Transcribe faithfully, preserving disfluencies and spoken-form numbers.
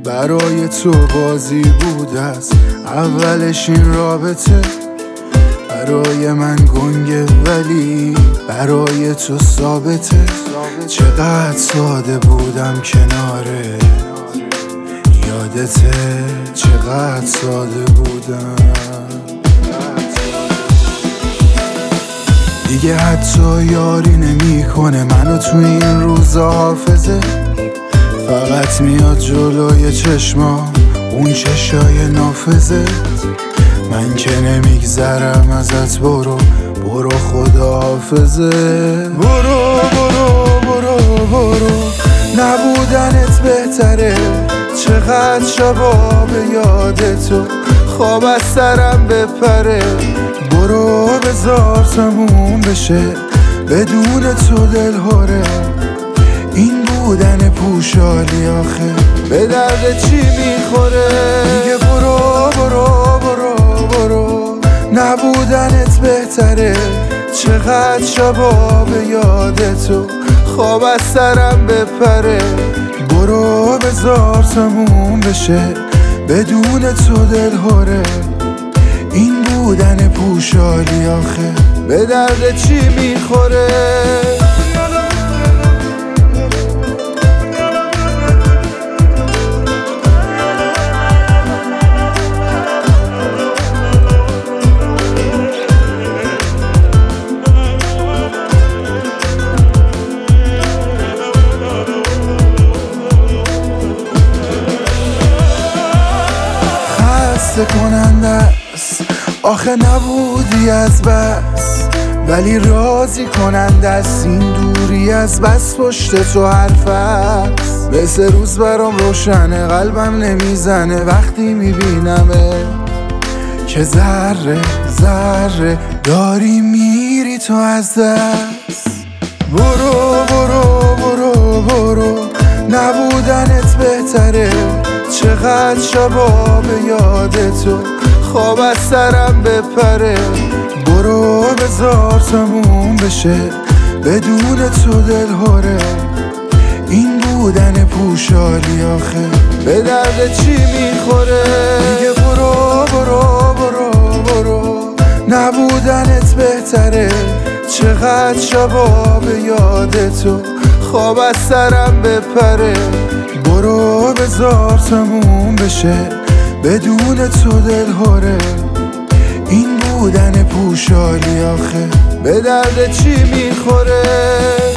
برای تو بازی بود از اولش این رابطه. برای من گنگه ولی برای تو ثابته. چقدر ساده بودم کناره یادته، چقدر ساده بودم. دیگه حتی یاری نمی کنه منو تو این روزا حافظه. فقط میاد جلوی چشمام اون چشای نافذت. من که نمیگذرم ازت، برو برو خداحافظه. برو برو برو برو نبودنت بهتره. چقدر شبا به یاد تو خواب از سرم بپره. برو بذار تموم بشه بدون تو دلهوره. این بودن پوشالی آخه به درد چی میخوره؟ دیگه برو برو برو برو نبودنت بهتره. چقدر شبا به یاد تو خواب از سرم بپره. برو بذار تموم بشه بدون تو دلهوره. این بودن پوشالی آخه به درد چی میخوره؟ کننده است آخه نبودی از بس، ولی راضی کننده است این دوری از بس. پشت تو حرف است مثل روز برام روشنه. قلبم نمیزنه وقتی میبینمه که ذره ذره داری میری تو از دست. برو برو برو برو نبودنت بهتره. چقدر شبا به یاد تو خواب از سرم بپره. برو بذار تموم بشه بدون تو دلهوره. این بودن پوشالی آخه به درد چی میخوره؟ دیگه برو برو برو برو نبودنت بهتره. چقدر شبا به یاد تو خواب از سرم بپره. برو بذار تموم بشه بدون تو دلهوره. این بودن پوشالی آخه به درد چی میخوره؟